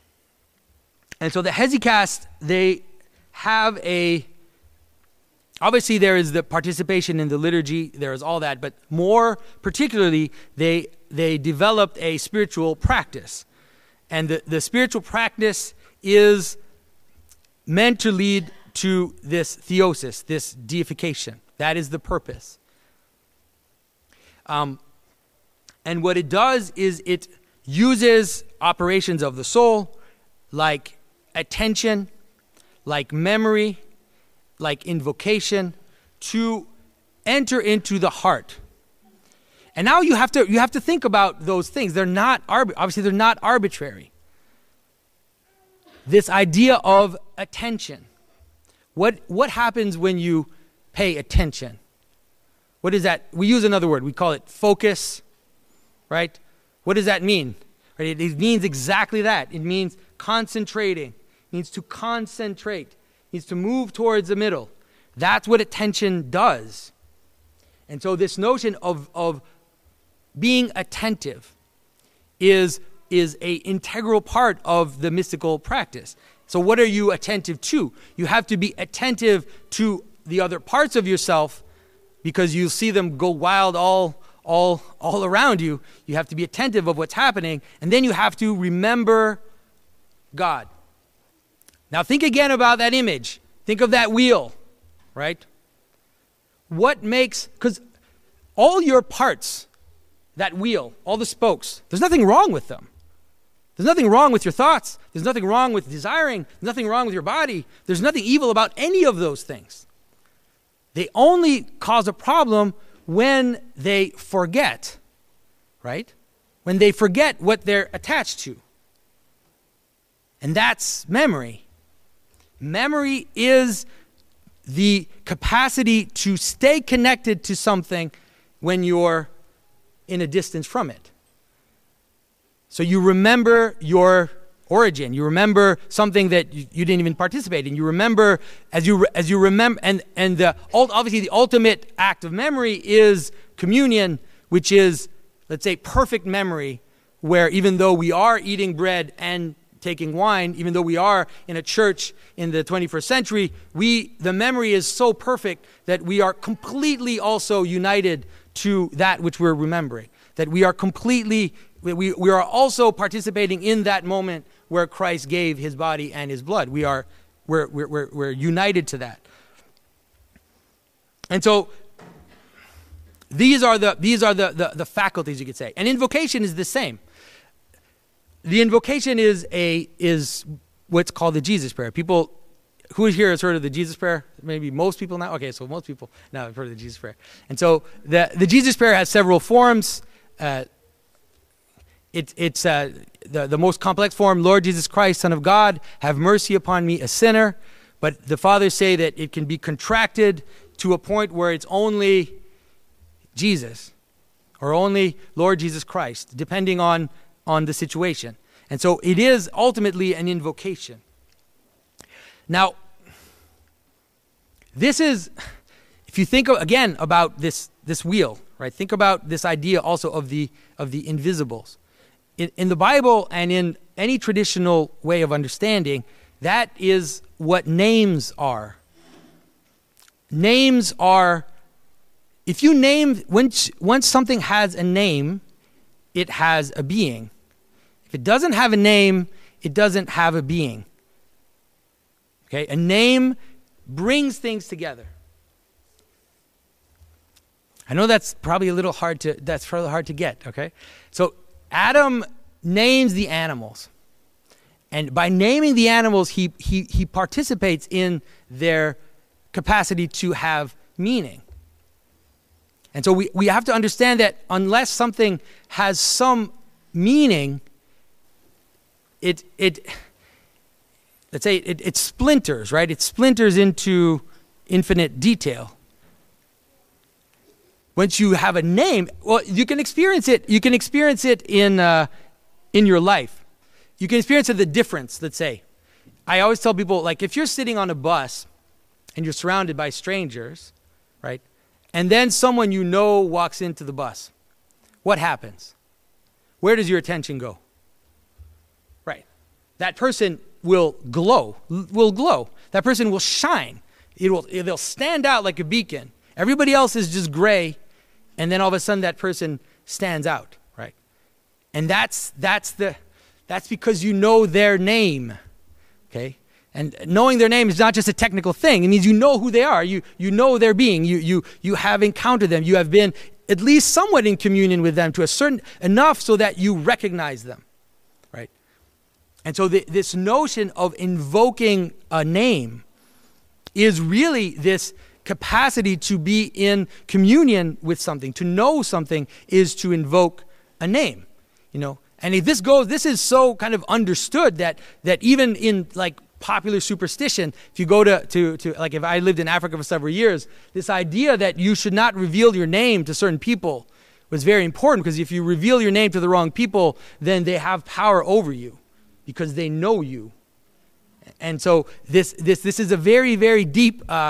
Speaker 1: And so the Hesychast, they have a Obviously, there is the participation in the liturgy, there is all that, but more particularly, they they developed a spiritual practice. And the, the spiritual practice is meant to lead to this theosis, this deification. That is the purpose. Um, and what it does is it uses operations of the soul, like attention, like memory, like invocation, to enter into the heart. And now you have to you have to think about those things. They're not arbi- obviously they're not arbitrary. This idea of attention. What what happens when you pay attention? What is that? We use another word. We call it focus, right? What does that mean? Right? It, it means exactly that. It means concentrating. It means to concentrate. Needs to move towards the middle. That's what attention does. And so this notion of, of being attentive is, is a integral part of the mystical practice. So what are you attentive to? You have to be attentive to the other parts of yourself because you see them go wild all, all, all around you. You have to be attentive of what's happening, and then you have to remember God. Now think again about that image. Think of that wheel, right? What makes, because all your parts, that wheel, all the spokes, there's nothing wrong with them. There's nothing wrong with your thoughts. There's nothing wrong with desiring. There's nothing wrong with your body. There's nothing evil about any of those things. They only cause a problem when they forget, right? When they forget what they're attached to. And that's memory. Memory is the capacity to stay connected to something when you're in a distance from it. So you remember your origin. You remember something that you, you didn't even participate in. You remember as you as you remember, and and the obviously the ultimate act of memory is communion, which is, let's say, perfect memory, where even though we are eating bread and taking wine, even though we are in a church in the twenty-first century, we the memory is so perfect that we are completely also united to that which we're remembering. That we are completely, we, we are also participating in that moment where Christ gave his body and his blood. We are, we're, we're, we're, we're united to that. And so these are the these are the, the, the faculties, you could say. And invocation is the same. The invocation is a is what's called the Jesus prayer. People who here has heard of the Jesus prayer? Maybe most people now? Okay, so most people now have heard of the Jesus prayer. And so the, the Jesus prayer has several forms. Uh, it, it's uh, the, the most complex form, Lord Jesus Christ, Son of God, have mercy upon me, a sinner. But the fathers say that it can be contracted to a point where it's only Jesus or only Lord Jesus Christ, depending on, on the situation. And so it is ultimately an invocation. Now, this is, if you think of, again about this this wheel, right? Think about this idea also of the of the invisibles. In, in the Bible and in any traditional way of understanding, that is what names are. Names are, if you name, once, once something has a name, it has a being. If it doesn't have a name, it doesn't have a being. Okay, a name brings things together. I know that's probably a little hard to, that's probably hard to get, okay? So Adam names the animals. And by naming the animals, he, he, he participates in their capacity to have meaning. And so we, we have to understand that unless something has some meaning, it, it let's say it, it splinters, right? It splinters into infinite detail. Once you have a name, well, you can experience it. You can experience it in uh, in your life. You can experience the difference, let's say. I always tell people, like, if you're sitting on a bus and you're surrounded by strangers, right? And then someone you know walks into the bus. What happens? Where does your attention go? Right. That person will glow, will glow. That person will shine. It will, they'll stand out like a beacon. Everybody else is just gray, and then all of a sudden that person stands out, right? And that's that's the that's because you know their name, okay? And knowing their name is not just a technical thing. It means you know who they are. You you know their being. You you you have encountered them. You have been at least somewhat in communion with them to a certain enough so that you recognize them, right? And so the, this notion of invoking a name is really this capacity to be in communion with something. To know something is to invoke a name, you know. And if this goes, this is so kind of understood that that even in like popular superstition, if you go to, to, to like if I lived in Africa for several years, this idea that you should not reveal your name to certain people was very important, because if you reveal your name to the wrong people, then they have power over you because they know you. And so this this this is a very, very deep uh,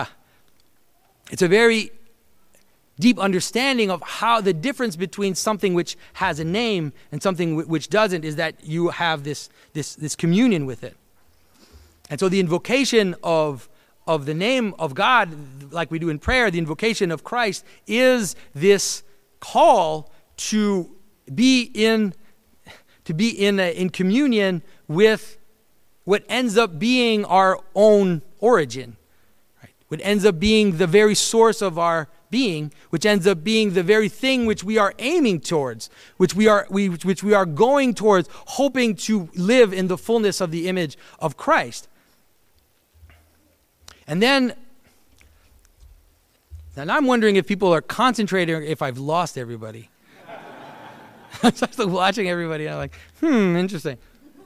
Speaker 1: it's a very deep understanding of how the difference between something which has a name and something w- which doesn't is that you have this this this communion with it. And so the invocation of of the name of God, like we do in prayer, the invocation of Christ is this call to be in to be in a, in communion with what ends up being our own origin, right? What ends up being the very source of our being, which ends up being the very thing which we are aiming towards, which we are we which we are going towards, hoping to live in the fullness of the image of Christ. And then, and I'm wondering if people are concentrating, if I've lost everybody. I'm just watching everybody, and I'm like, hmm, interesting.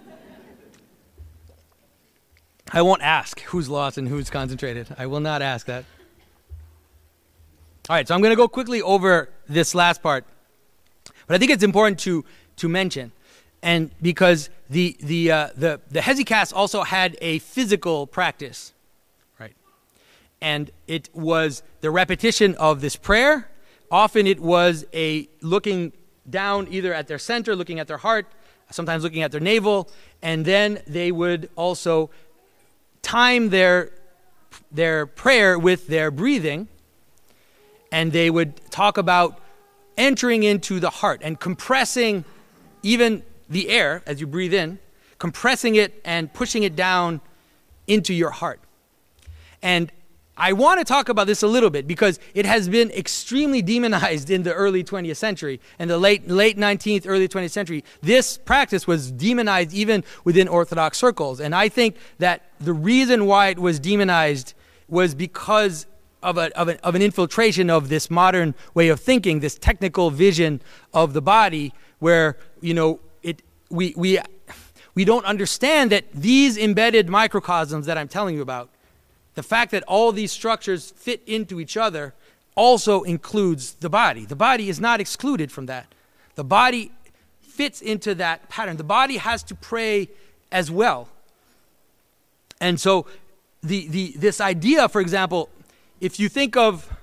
Speaker 1: I won't ask who's lost and who's concentrated. I will not ask that. All right, so I'm going to go quickly over this last part, but I think it's important to to mention, and because the the uh, the the Hesychast also had a physical practice, right? And it was the repetition of this prayer. Often it was a looking down either at their center, looking at their heart, sometimes looking at their navel, and then they would also time their their prayer with their breathing, and they would talk about entering into the heart and compressing even the air as you breathe in, compressing it and pushing it down into your heart. And I want to talk about this a little bit because it has been extremely demonized in the early twentieth century. In the late late nineteenth, early twentieth century, this practice was demonized even within Orthodox circles. And I think that the reason why it was demonized was because of, a, of, a, of an infiltration of this modern way of thinking, this technical vision of the body where, you know, it we we we don't understand that these embedded microcosms that I'm telling you about, the fact that all these structures fit into each other also includes the body. The body is not excluded from that. The body fits into that pattern. The body has to pray as well. And so the, the this idea, for example, if you think of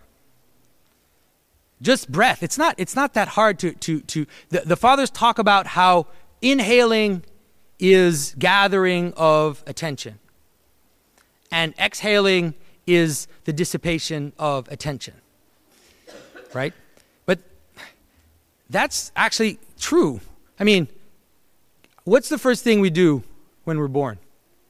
Speaker 1: just breath, it's not it's not that hard to to to the, the fathers talk about how inhaling is gathering of attention. And exhaling is the dissipation of attention, right? But that's actually true. I mean, what's the first thing we do when we're born?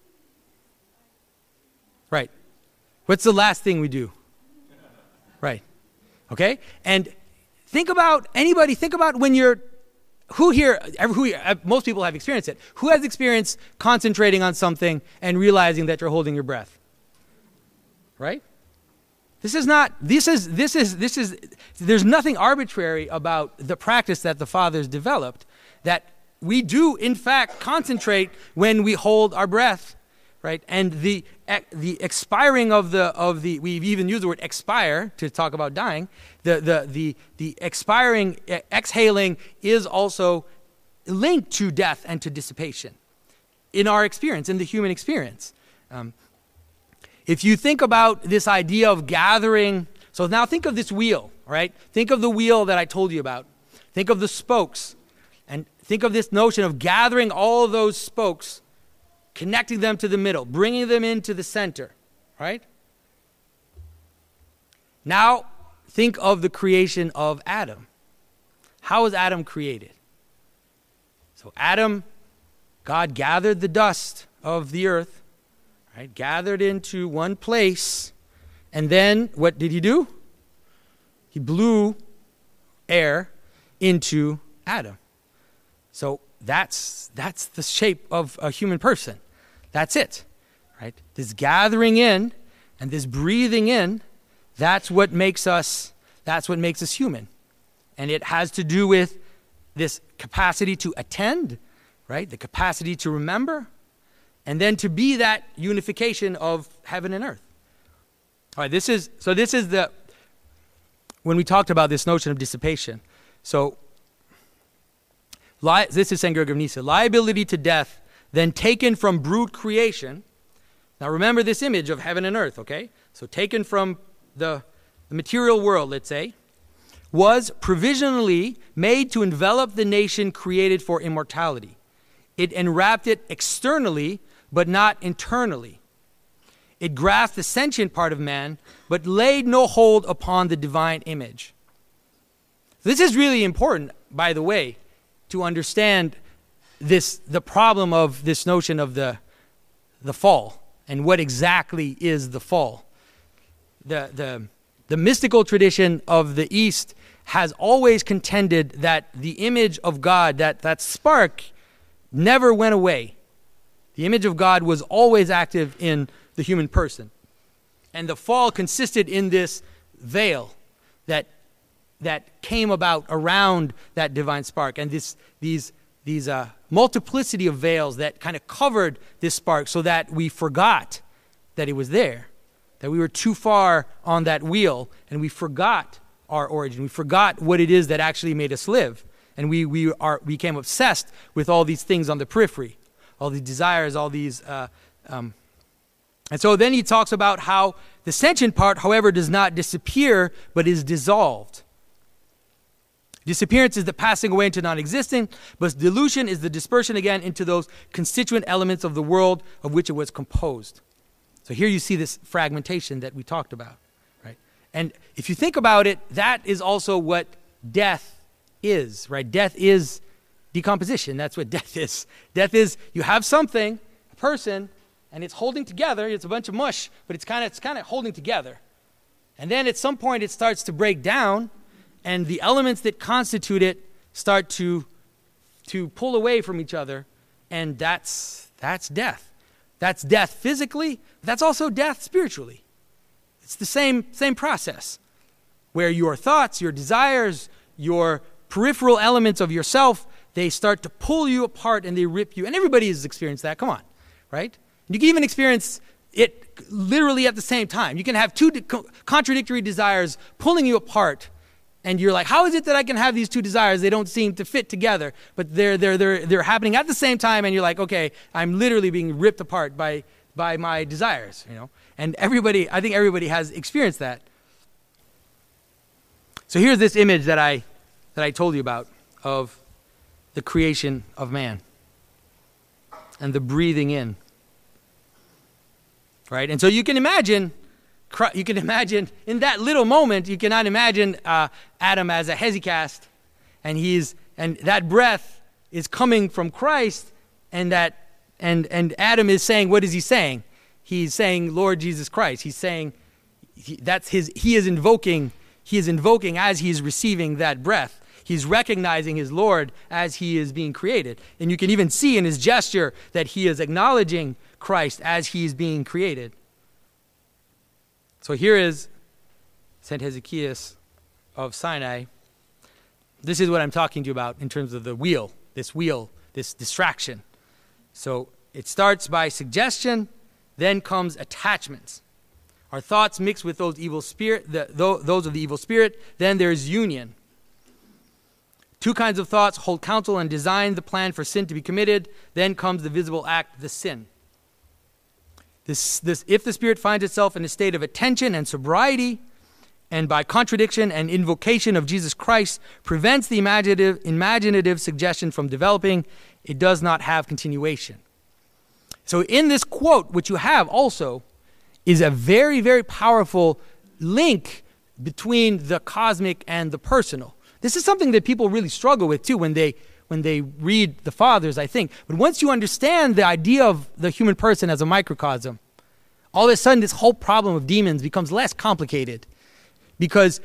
Speaker 1: Right. What's the last thing we do? Right. Okay? And think about, anybody, think about when you're, who here, who, most people have experienced it. Who has experienced concentrating on something and realizing that you're holding your breath? Right? This is not, this is, this is, this is, there's nothing arbitrary about the practice that the fathers developed, that we do, in fact, concentrate when we hold our breath, right? And the the expiring of the, of the we've even used the word expire to talk about dying. The, the, the, the expiring, exhaling is also linked to death and to dissipation in our experience, in the human experience. Um, if you think about this idea of gathering, so now think of this wheel, right? Think of the wheel that I told you about. Think of the spokes, and think of this notion of gathering all of those spokes, connecting them to the middle, bringing them into the center, right? Now, think of the creation of Adam. How was Adam created? So Adam, God gathered the dust of the earth, right? Gathered into one place, and then what did he do? He blew air into Adam. So that's that's the shape of a human person. That's it, right? This gathering in and this breathing in, that's what makes us, that's what makes us human. And it has to do with this capacity to attend, right? The capacity to remember, and then to be that unification of heaven and earth. All right, this is, so this is the, when we talked about this notion of dissipation. So, li- this is Saint Gregory of Nyssa. Liability to death, then taken from brute creation. Now remember this image of heaven and earth, okay? So taken from the, the material world, let's say, was provisionally made to envelop the nation created for immortality. It enwrapped it externally, but not internally. It grasped the sentient part of man, but laid no hold upon the divine image. This is really important, by the way, to understand this, the problem of this notion of the, the fall and what exactly is the fall. The, the, the mystical tradition of the East has always contended that the image of God, that, that spark, never went away. The image of God was always active in the human person. And the fall consisted in this veil that that came about around that divine spark, and this these these uh, multiplicity of veils that kind of covered this spark so that we forgot that it was there, that we were too far on that wheel, and we forgot our origin. We forgot what it is that actually made us live, and we we are became obsessed with all these things on the periphery, all these desires, all these. Uh, um, and so then he talks about how the sentient part, however, does not disappear, but is dissolved. Disappearance is the passing away into non-existence, but dilution is the dispersion again into those constituent elements of the world of which it was composed. So here you see this fragmentation that we talked about, right? And if you think about it, that is also what death is, right? Death is decomposition. That's what death is. Death is you have something, a person, and it's holding together. It's a bunch of mush, but it's kind of it's kind of holding together. And then at some point it starts to break down, and the elements that constitute it start to to pull away from each other, and that's that's death. That's death physically, but that's also death spiritually. It's the same same process, where your thoughts, your desires, your peripheral elements of yourself, they start to pull you apart and they rip you. And everybody has experienced that. Come on, right? You can even experience it literally at the same time. You can have two de- co- contradictory desires pulling you apart, and you're like, how is it that I can have these two desires? They don't seem to fit together, but they're they're they're they're happening at the same time, and you're like, okay, I'm literally being ripped apart by by my desires, you know? And everybody, I think everybody has experienced that. So here's this image that I that I told you about of the creation of man and the breathing in. Right? And so you can imagine, you can imagine in that little moment, you cannot imagine uh, Adam as a hesychast, and he's and that breath is coming from Christ, and that and and Adam is saying, what is he saying? He's saying, Lord Jesus Christ. He's saying he, that's his. He is invoking. He is invoking as he is receiving that breath. He's recognizing his Lord as he is being created, and you can even see in his gesture that he is acknowledging Christ as he is being created. So here is Saint Hezekias of Sinai. This is what I'm talking to you about in terms of the wheel, this wheel, this distraction. So it starts by suggestion, then comes attachments. Our thoughts mix with those evil spirit, the, those of the evil spirit. Then there's union. Two kinds of thoughts hold counsel and design the plan for sin to be committed. Then comes the visible act, the sin. This, this, if the spirit finds itself in a state of attention and sobriety, and by contradiction and invocation of Jesus Christ prevents the imaginative, imaginative suggestion from developing, it does not have continuation. So in this quote, which you have also, is a very, very powerful link between the cosmic and the personal. This is something that people really struggle with too when they when they read the Fathers, I think. But once you understand the idea of the human person as a microcosm, all of a sudden this whole problem of demons becomes less complicated. Because,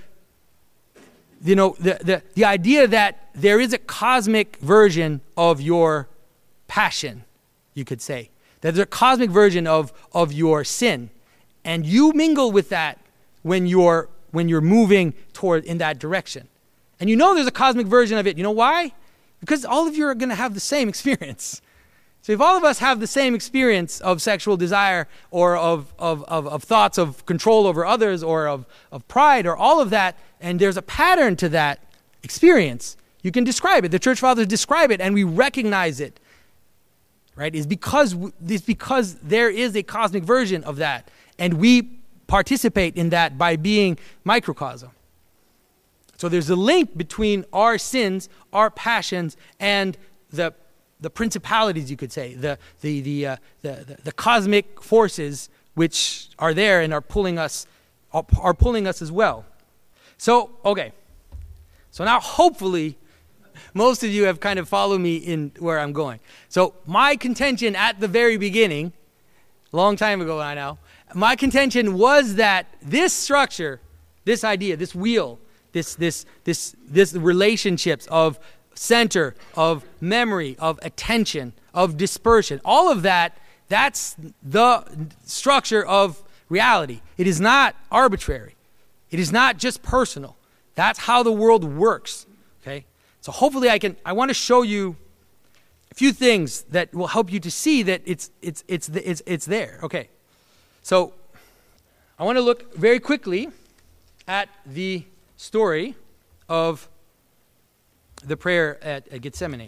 Speaker 1: you know, the, the, the idea that there is a cosmic version of your passion, you could say. That there's a cosmic version of, of your sin. And you mingle with that when you're when you're moving toward in that direction. And you know there's a cosmic version of it. You know why? Because all of you are going to have the same experience. So if all of us have the same experience of sexual desire or of, of, of, of thoughts of control over others or of, of pride or all of that, and there's a pattern to that experience, you can describe it. The Church Fathers describe it, and we recognize it. Right? It's because, it's because there is a cosmic version of that, and we participate in that by being microcosm. So there's a link between our sins, our passions, and the the principalities, you could say, the the the, uh, the the the cosmic forces which are there and are pulling us are, are pulling us as well. So okay, so now hopefully most of you have kind of followed me in where I'm going. So my contention at the very beginning, a long time ago I know, my contention was that this structure, this idea, this wheel, this this this this relationships of center, of memory, of attention, of dispersion, all of that, that's the structure of reality. It is not arbitrary. It is not just personal. That's how the world works. Okay? So hopefully I can I want to show you a few things that will help you to see that it's it's it's it's it's there. Okay. So I want to look very quickly at the story of the prayer at, at Gethsemane.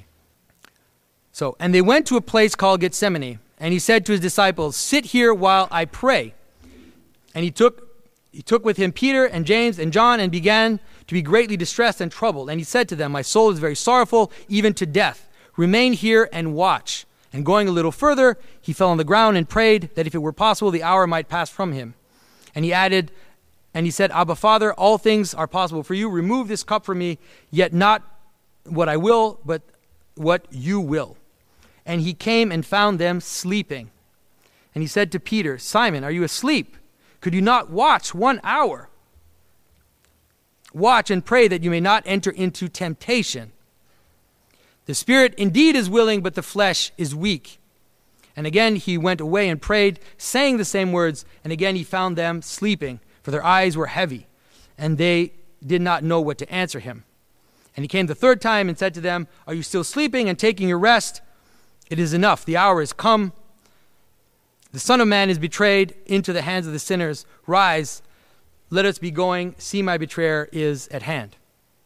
Speaker 1: So, and they went to a place called Gethsemane, and he said to his disciples, "Sit here while I pray." And he took he took with him Peter and James and John and began to be greatly distressed and troubled. And he said to them, "My soul is very sorrowful, even to death. Remain here and watch." And going a little further, he fell on the ground and prayed that if it were possible, the hour might pass from him. And he added, and he said, "Abba, Father, all things are possible for you. Remove this cup from me, yet not what I will, but what you will." And he came and found them sleeping. And he said to Peter, Simon, are you asleep? Could you not watch one hour? Watch and pray that you may not enter into temptation. The spirit indeed is willing, but the flesh is weak. And again he went away and prayed, saying the same words. And again he found them sleeping, for their eyes were heavy, and they did not know what to answer him. And he came the third time and said to them, are you still sleeping and taking your rest? It is enough. The hour is come. The Son of Man is betrayed into the hands of the sinners. Rise, let us be going. See, my betrayer is at hand.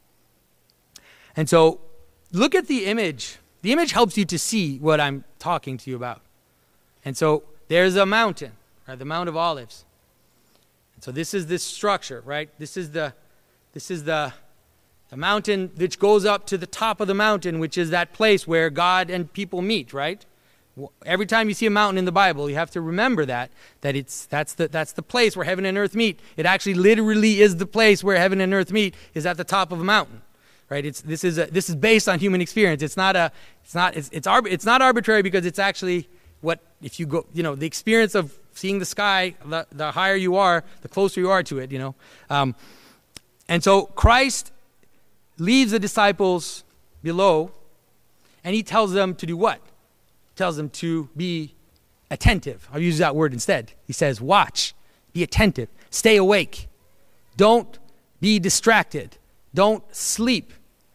Speaker 1: And so look at the image. The image helps you to see what I'm talking to you about. And so there's a mountain, right? The Mount of Olives. And so this is this structure, right? This is the this is the the mountain which goes up to the top of the mountain, which is that place where God and people meet, right? Every time you see a mountain in the Bible, you have to remember that, that it's that's the that's the place where heaven and earth meet. It actually literally is the place where heaven and earth meet, is at the top of a mountain, right? It's this is a, this is based on human experience. It's not a it's not it's it's, arb- it's not arbitrary, because it's actually what, if you go, you know, the experience of seeing the sky, the, the higher you are, the closer you are to it, you know. Um, and so Christ leaves the disciples below, and he tells them to do what? Tells them to be attentive. I'll use that word instead. He says, watch, be attentive, stay awake. Don't be distracted. Don't sleep.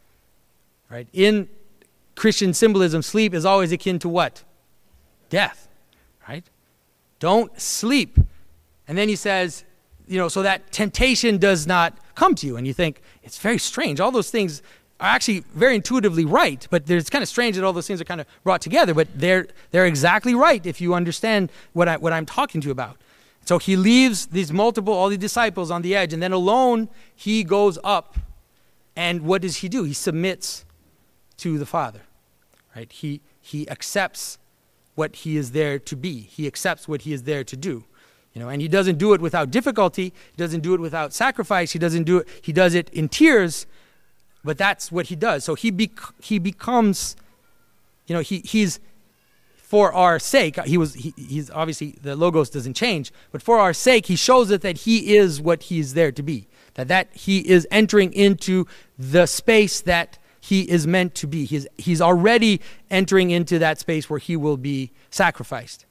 Speaker 1: Right? In Christian symbolism, sleep is always akin to what? Death. Right? Don't sleep. And then he says, you know, so that temptation does not come to you. And you think, it's very strange. All those things are actually very intuitively right, but it's kind of strange that all those things are kind of brought together, but they're they're exactly right if you understand what I what I'm talking to you about. So he leaves these multiple, all the disciples on the edge, and then alone he goes up, and what does he do? He submits to the Father, right? He he accepts what he is there to be. He accepts what he is there to do. You know, and he doesn't do it without difficulty. He doesn't do it without sacrifice. He doesn't do it. He does it in tears. But that's what he does. So he bec- he becomes, you know, he he's for our sake. He was he, he's obviously, the logos doesn't change, but for our sake, he shows us that he is what he's there to be. That that he is entering into the space that he is meant to be. He's he's already entering into that space where he will be sacrificed.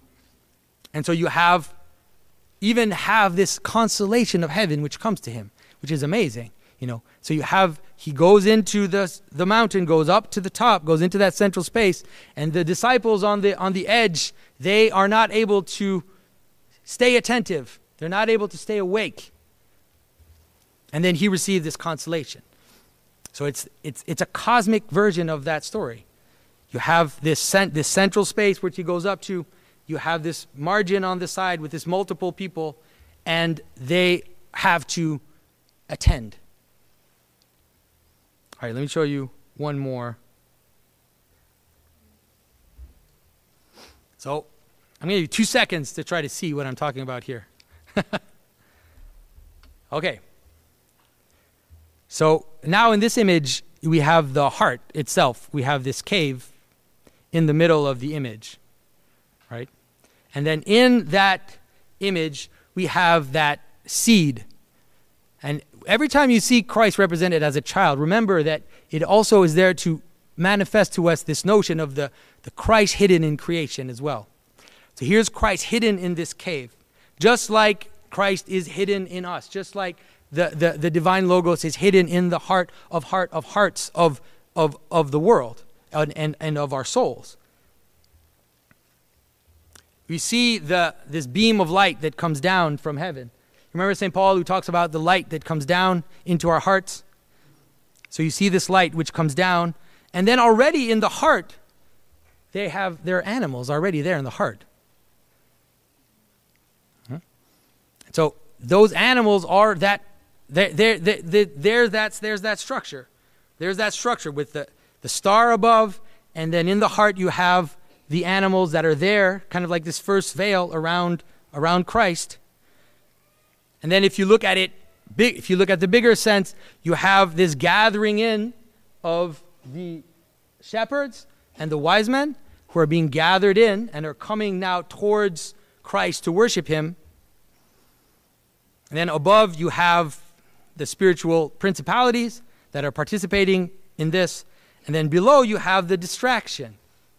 Speaker 1: And so you have even have this consolation of heaven which comes to him, which is amazing. You know, so you have, he goes into the the mountain, goes up to the top, goes into that central space, and the disciples on the on the edge, they are not able to stay attentive. They're not able to stay awake. And then he received this consolation. So it's it's it's a cosmic version of that story. You have this cent- this central space which he goes up to. You have this margin on the side with this multiple people, and they have to attend. All right, let me show you one more. So I'm going to give you two seconds to try to see what I'm talking about here. Okay. So now in this image, we have the heart itself. We have this cave in the middle of the image, right? And then in that image, we have that seed. And every time you see Christ represented as a child, remember that it also is there to manifest to us this notion of the, the Christ hidden in creation as well. So here's Christ hidden in this cave, just like Christ is hidden in us, just like the, the, the divine logos is hidden in the heart of heart of hearts of, of, of the world and, and, and of our souls. We see the this beam of light that comes down from heaven. Remember Saint Paul who talks about the light that comes down into our hearts? So you see this light which comes down, and then already in the heart, they have their animals already there in the heart. Huh? So those animals are that, they're, they're, they're, they're, that's, there's that structure. There's that structure with the, the star above, and then in the heart you have the animals that are there, kind of like this first veil around around Christ. And then if you look at it, big, if you look at the bigger sense, you have this gathering in of the shepherds and the wise men, who are being gathered in and are coming now towards Christ to worship him. And then above you have the spiritual principalities that are participating in this. And then below you have the distraction.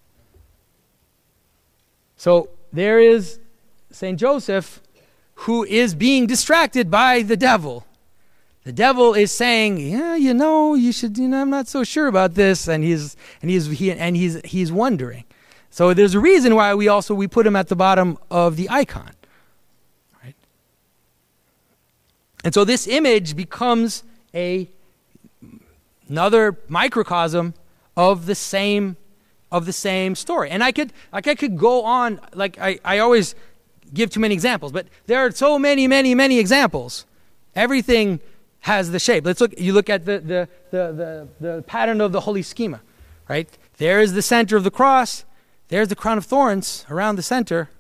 Speaker 1: So there is Saint Joseph, who is being distracted by the devil. The devil is saying, yeah, you know, you should, you know, I'm not so sure about this. And he's, and he's, he, and he's, he's wondering. So there's a reason why we also, we put him at the bottom of the icon. Right? And so this image becomes a, another microcosm of the same, of the same story. And I could, like I could go on, like I, I always give too many examples, but there are so many, many, many examples. Everything has the shape. Let's look, you look at the, the, the, the, the pattern of the Holy Schema, right? There is the center of the cross. There's the crown of thorns around the center.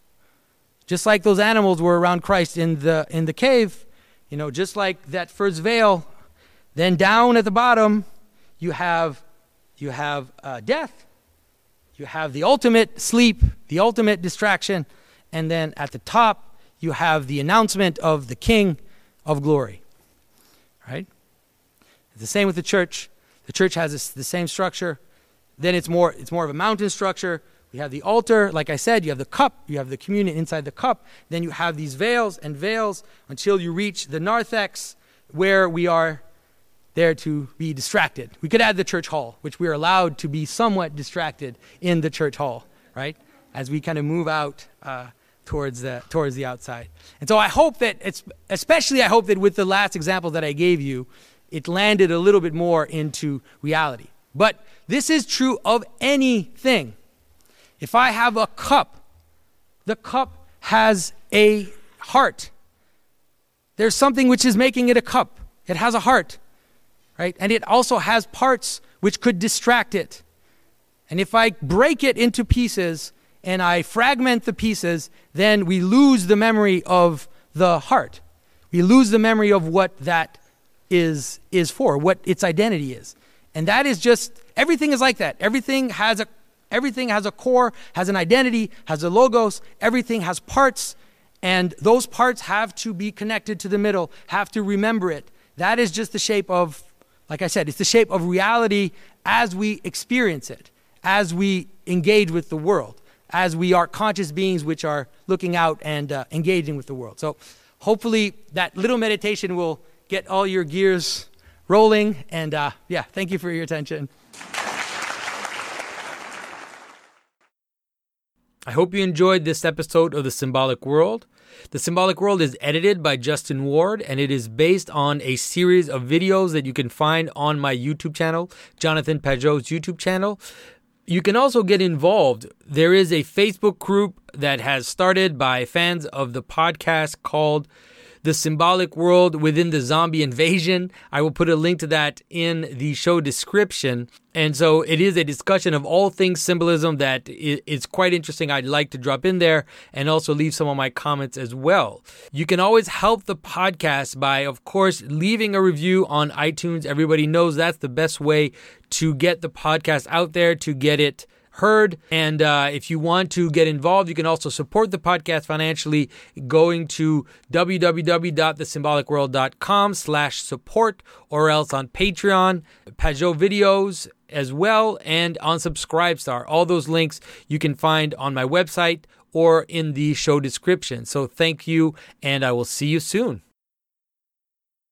Speaker 1: Just like those animals were around Christ in the, in the cave, you know, just like that first veil. Then down at the bottom, you have, you have uh, death. You have the ultimate sleep, the ultimate distraction. And then at the top, you have the announcement of the King of glory. Right? It's the same with the church. The church has this, the same structure. Then it's more, it's more of a mountain structure. We have the altar. Like I said, you have the cup. You have the communion inside the cup. Then you have these veils and veils until you reach the narthex, where we are there to be distracted. We could add the church hall, which we are allowed to be somewhat distracted in the church hall, right? As we kind of move out uh, towards the towards the outside. And so I hope that, it's, especially I hope that with the last example that I gave you, it landed a little bit more into reality. But this is true of anything. If I have a cup, the cup has a heart. There's something which is making it a cup. It has a heart, right? And it also has parts which could distract it. And if I break it into pieces and I fragment the pieces, then we lose the memory of the heart. We lose the memory of what that is, is for, what its identity is. And that is just, everything is like that. Everything has a everything has a core, has an identity, has a logos. Everything has parts, and those parts have to be connected to the middle, have to remember it. That is just the shape of, like I said, it's the shape of reality as we experience it, as we engage with the world, as we are conscious beings which are looking out and uh, engaging with the world. So hopefully that little meditation will get all your gears rolling. And uh, yeah, thank you for your attention. I hope you enjoyed this episode of The Symbolic World. The Symbolic World is edited by Justin Ward, and it is based on a series of videos that you can find on my YouTube channel, Jonathan Pageau's YouTube channel. You can also get involved. There is a Facebook group that has started by fans of the podcast called The Symbolic World Within the Zombie Invasion. I will put a link to that in the show description. And so it is a discussion of all things symbolism that is quite interesting. I'd like to drop in there and also leave some of my comments as well. You can always help the podcast by, of course, leaving a review on iTunes. Everybody knows that's the best way to get the podcast out there, to get it heard. And uh, if you want to get involved, you can also support the podcast financially going to www.thesymbolicworld.com slash support, or else on Patreon, Pageau videos as well, and on Subscribestar. All those links you can find on my website or in the show description. So thank you, and I will see you soon.